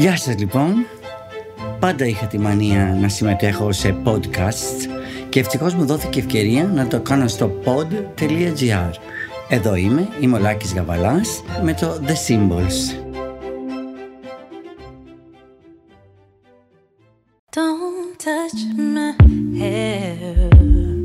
Γεια σας λοιπόν. Πάντα είχα τη μανία να συμμετέχω σε podcasts και ευτυχώς μου δόθηκε ευκαιρία να το κάνω στο pod.gr. Εδώ είμαι ο Λάκης Γαβαλάς με το The Symbols. Don't touch my hair.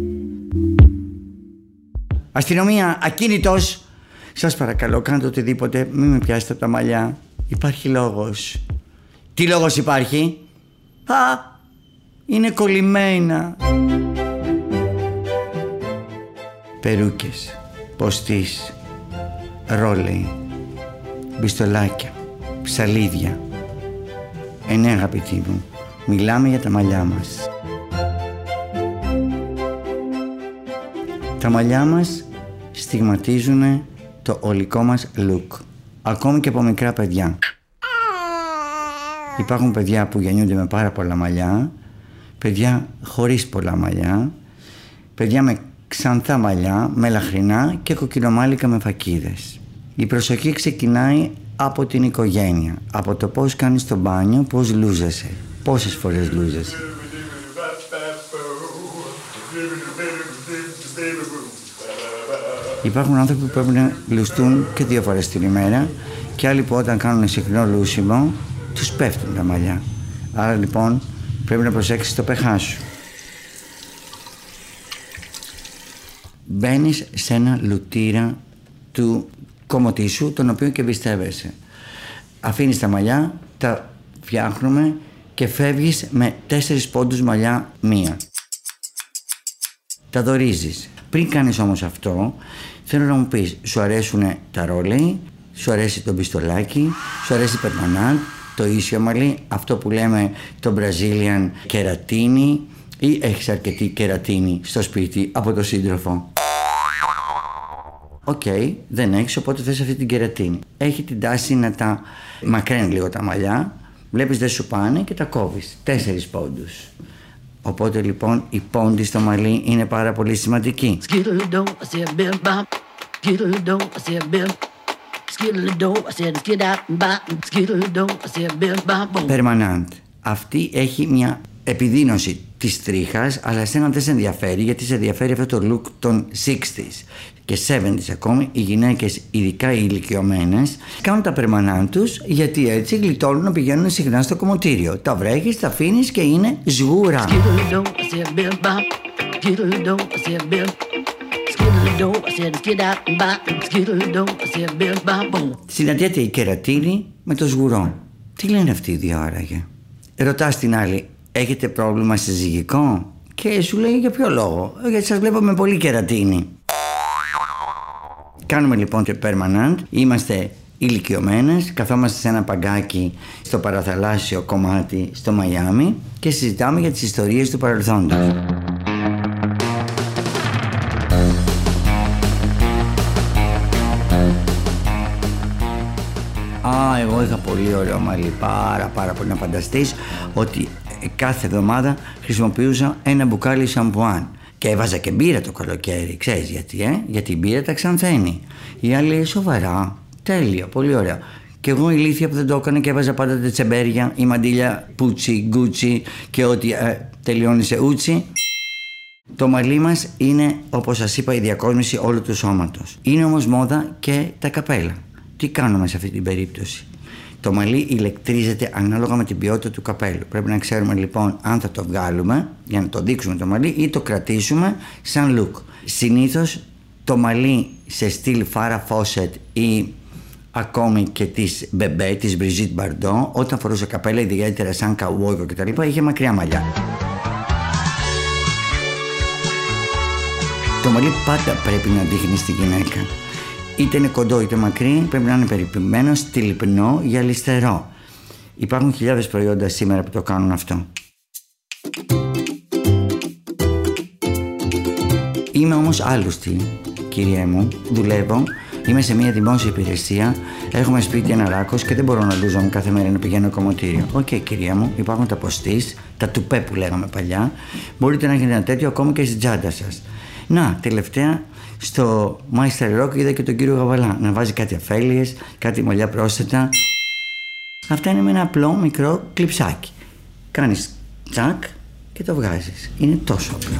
Αστυνομία, ακίνητος! Σας παρακαλώ, κάντε οτιδήποτε, μην με πιάσετε από τα μαλλιά. Υπάρχει λόγος. Τι λόγος υπάρχει? Είναι κολλημένα. Περούκες, ποστής, ρόλεϊ, μπιστολάκια, ψαλίδια. Ναι, αγαπητοί μου, μιλάμε για τα μαλλιά μας. Τα μαλλιά μας στιγματίζουν το ολικό μας look, ακόμη και από μικρά παιδιά. Υπάρχουν παιδιά που γεννιούνται με πάρα πολλά μαλλιά, παιδιά χωρίς πολλά μαλλιά, παιδιά με ξανθά μαλλιά, με λαχρινά και κοκκινομάλικα με φακίδες. Η προσοχή ξεκινάει από την οικογένεια, από το πώς κάνεις το μπάνιο, πώς λούζεσαι, πόσες φορές λούζεσαι. Υπάρχουν άνθρωποι που πρέπει να λουστούν και 2 φορές την ημέρα και άλλοι που όταν κάνουν συχνό λούσιμο τους πέφτουν τα μαλλιά. Άρα λοιπόν πρέπει να προσέξεις το pH σου. Μπαίνεις σε ένα λουτήρα του κομμωτή σου, τον οποίο και εμπιστεύεσαι. Αφήνεις τα μαλλιά, τα φτιάχνουμε και φεύγεις με 4 πόντους μαλλιά μία. Τα δωρίζεις. Πριν κάνεις όμως αυτό, θέλω να μου πεις, σου αρέσουν τα ρόλεϊ, σου αρέσει το μπιστολάκι, σου αρέσει περμανάντ, το ίσιο μαλλί, αυτό που λέμε το Brazilian κερατίνι, ή έχεις αρκετή κερατίνι στο σπίτι από το σύντροφο? Οκ, δεν έχεις, οπότε θες αυτή την κερατίνη. Έχει την τάση να τα μακραίνει λίγο τα μαλλιά, βλέπεις δεν σου πάνε και τα κόβεις, 4 πόντους. Οπότε λοιπόν η πόντη στο μαλλί είναι πάρα πολύ σημαντική. Περμανάντ. Αυτή έχει μια επιδείνωση της τρίχας, αλλά εσένα δεν σε ενδιαφέρει, γιατί σε ενδιαφέρει αυτό το look των 60s και 70s ακόμη. Οι γυναίκες, ειδικά οι ηλικιωμένες, κάνουν τα περμανάντ τους, γιατί έτσι γλιτώνουν να πηγαίνουν συχνά στο κομμωτήριο. Τα βρέχεις, τα αφήνεις και είναι σγούρα. Συναντιέται η κερατίνη με το σγουρό. Τι λένε αυτοί οι δύο άραγε? Ρωτάς την άλλη, έχετε πρόβλημα συζυγικό? Και σου λέει, για ποιο λόγο? Γιατί σας βλέπω με πολύ κερατίνη. Κάνουμε λοιπόν το permanent, είμαστε ηλικιωμένες, καθόμαστε σε ένα παγκάκι στο παραθαλάσσιο κομμάτι στο Μαϊάμι και συζητάμε για τις ιστορίες του παρελθόντος. Εγώ είχα πολύ ωραίο μαλλί, πάρα πολύ. Να φανταστείς ότι κάθε εβδομάδα χρησιμοποιούσα ένα μπουκάλι σαμπουάν και έβαζα και μπύρα το καλοκαίρι. Ξέρεις γιατί? Γιατί η μπύρα τα ξανθαίνει. Η άλλη λέει, σοβαρά? Τέλεια, πολύ ωραία. Και εγώ ηλίθια που δεν το έκανα και έβαζα πάντα τα τσεμπέρια, η μαντήλια πούτσι, γκούτσι και ό,τι τελειώνει σε ούτσι. Το μαλλί μας είναι, όπως σας είπα, η διακόσμηση όλου του σώματος. Είναι όμως μόδα και τα καπέλα. Τι κάνουμε σε αυτή την περίπτωση? Το μαλλί ηλεκτρίζεται ανάλογα με την ποιότητα του καπέλου. Πρέπει να ξέρουμε λοιπόν αν θα το βγάλουμε για να το δείξουμε το μαλλί ή το κρατήσουμε σαν look. Συνήθως το μαλλί σε στυλ Farrah Fawcett ή ακόμη και της Bebe, της Brigitte Bardot, όταν φορούσε καπέλα, ιδιαίτερα σαν καουμπόικο κτλ., είχε μακριά μαλλιά. Το μαλλί πάντα πρέπει να δείχνει στη γυναίκα. Είτε είναι κοντό είτε μακρύ, πρέπει να είναι περιποιημένο, στυλπνό ή αλυστερό. Υπάρχουν χιλιάδες προϊόντα σήμερα που το κάνουν αυτό. Είμαι όμως άλλουστη, κύριε μου. Δουλεύω, είμαι σε μια δημόσια υπηρεσία, έχουμε σπίτι ένα ράκος και δεν μπορώ να λούζομαι κάθε μέρα να πηγαίνω κομμωτήριο. Οκ, κυρία μου, υπάρχουν τα ποστής, τα τουπέ που λέγαμε παλιά. Μπορείτε να έχετε ένα τέτοιο ακόμα και στην τσάντα σας. Να, τελευταία στο Master Rock είδα και τον κύριο Γαβαλά να βάζει κάτι αφέλειες, κάτι μαλλιά πρόσθετα. Αυτά είναι με ένα απλό μικρό κλειψάκι. Κάνεις τσακ και το βγάζεις. Είναι τόσο απλό.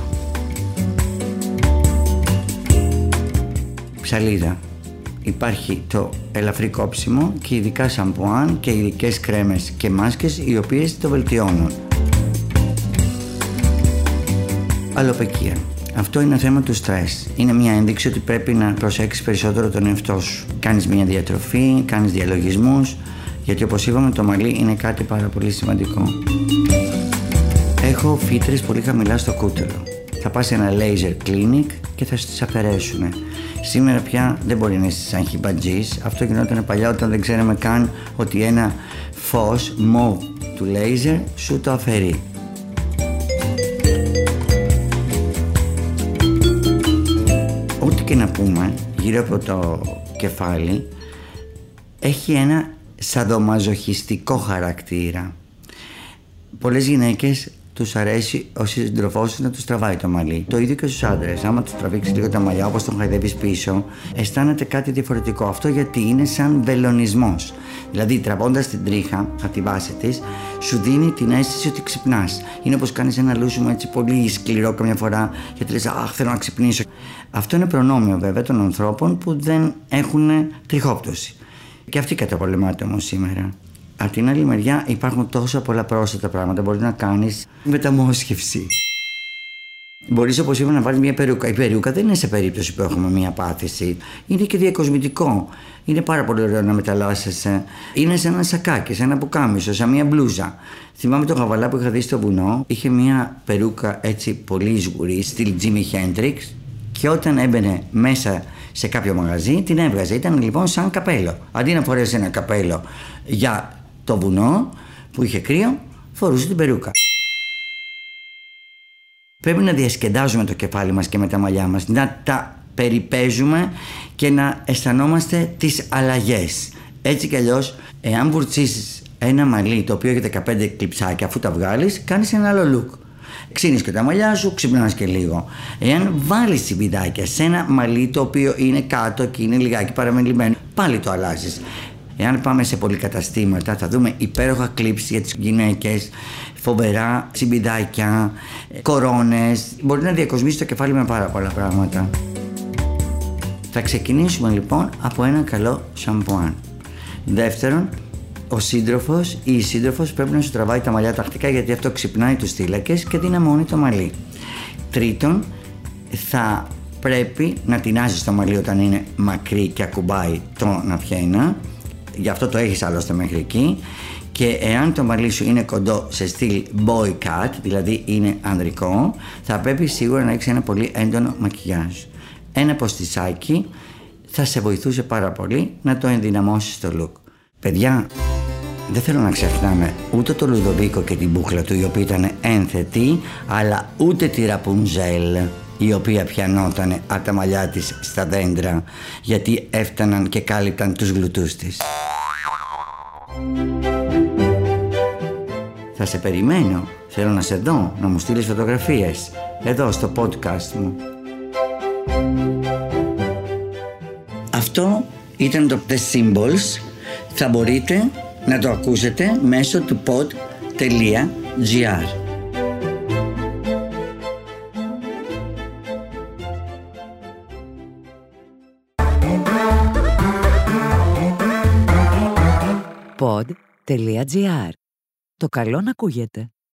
Ψαλίδα. Υπάρχει το ελαφρύ κόψιμο και ειδικά σαμπουάν και ειδικές κρέμες και μάσκες οι οποίες το βελτιώνουν. Αλλοπαικία. Αυτό είναι θέμα του στρες. Είναι μια ένδειξη ότι πρέπει να προσέξεις περισσότερο τον εαυτό σου. Κάνεις μια διατροφή, κάνεις διαλογισμούς, γιατί όπως είπαμε το μαλλί είναι κάτι πάρα πολύ σημαντικό. Έχω φύτρες πολύ χαμηλά στο κούτελο. Θα πας σε ένα laser clinic και θα σου τις αφαιρέσουν. Σήμερα πια δεν μπορεί να είσαι σαν χιμπατζής. Αυτό γινόταν παλιά όταν δεν ξέραμε καν ότι ένα φως μοβ του laser σου το αφαιρεί. Ό,τι και να πούμε γύρω από το κεφάλι έχει ένα σαδομαζοχιστικό χαρακτήρα. Πολλές γυναίκες τους αρέσει ο σύντροφός τους να τους τραβάει το μαλλί. Το ίδιο και στους άντρες. Άμα τους τραβήξεις λίγο τα μαλλιά όπως τον χαϊδεύεις πίσω, αισθάνεται κάτι διαφορετικό. Αυτό γιατί είναι σαν βελονισμός. Δηλαδή τραβώντας την τρίχα από τη βάση της, σου δίνει την αίσθηση ότι ξυπνάς. Είναι όπως κάνεις ένα λούσιμο έτσι πολύ σκληρό καμιά φορά και λες αχ, θέλω να ξυπνήσω. Αυτό είναι προνόμιο βέβαια των ανθρώπων που δεν έχουν τριχόπτωση. Και αυτή καταπολεμάται όμως σήμερα. Από την άλλη μεριά υπάρχουν τόσα πολλά πρόσθετα πράγματα. Μπορείς να κάνεις μεταμόσχευση. Μπορείς όπως είπα να βάλεις μια περούκα. Η περούκα δεν είναι σε περίπτωση που έχουμε μια πάθηση. Είναι και διακοσμητικό. Είναι πάρα πολύ ωραίο να μεταλλάσσεσαι. Είναι σαν ένα σακάκι, σαν ένα πουκάμισο, σαν μια μπλούζα. Θυμάμαι τον Γαβαλά που είχα δει στο βουνό. Είχε μια περούκα έτσι πολύ σγουρή, στυλ Jimi Hendrix. Και όταν έμπαινε μέσα σε κάποιο μαγαζί την έβγαζε. Ήταν λοιπόν σαν καπέλο. Αντί να φορέσει ένα καπέλο για το βουνό που είχε κρύο, φορούσε την περούκα. Πρέπει να διασκεδάζουμε το κεφάλι μας και με τα μαλλιά μας, να τα περιπέζουμε και να αισθανόμαστε τις αλλαγές. Έτσι κι αλλιώς, εάν βουρτσίσεις ένα μαλλί το οποίο έχει 15 κλειψάκια, αφού τα βγάλεις, κάνεις ένα άλλο look. Ξύνεις και τα μαλλιά σου, ξυπνάς και λίγο. Εάν βάλεις τσιμπιδάκια σε ένα μαλλί το οποίο είναι κάτω και είναι λιγάκι παραμελημένο, πάλι το αλλάζεις. Εάν πάμε σε πολυκαταστήματα θα δούμε υπέροχα κλίψεις για τις γυναίκες, φοβερά τσιμπιδάκια, κορώνες. Μπορεί να διακοσμήσει το κεφάλι με πάρα πολλά πράγματα. Θα ξεκινήσουμε λοιπόν από ένα καλό σαμπουάν. Δεύτερον, ο σύντροφος ή η σύντροφος πρέπει να σου τραβάει τα μαλλιά τακτικά, γιατί αυτό ξυπνάει τους θύλακες και δυναμώνει το μαλλί. Τρίτον, θα πρέπει να τεινάζεις το μαλλί όταν είναι μακρύ και ακουμπάει το ναυιένα. Γι' αυτό το έχεις άλλωστε μέχρι εκεί. Και εάν το μαλλί σου είναι κοντό σε στυλ boy cut, δηλαδή είναι ανδρικό, θα πρέπει σίγουρα να έχεις ένα πολύ έντονο μακιγιάζ. Ένα ποστισάκι θα σε βοηθούσε πάρα πολύ να το ενδυναμώσεις το look. Παιδιά, δεν θέλω να ξεχνάμε ούτε το Λουδοβίκο και την μπούχλα του, η οποία ήταν ένθετη, αλλά ούτε τη Ραπουνζέλ, η οποία πιανότανε από τα μαλλιά της στα δέντρα, γιατί έφταναν και κάλυπταν τους γλουτούς της. Θα σε περιμένω, θέλω να σε δω, να μου στείλεις φωτογραφίες, εδώ στο podcast μου. Αυτό ήταν το The Symbols. Θα μπορείτε να το ακούσετε μέσω του pod.gr. Pod.gr. Το καλό να ακούγεται.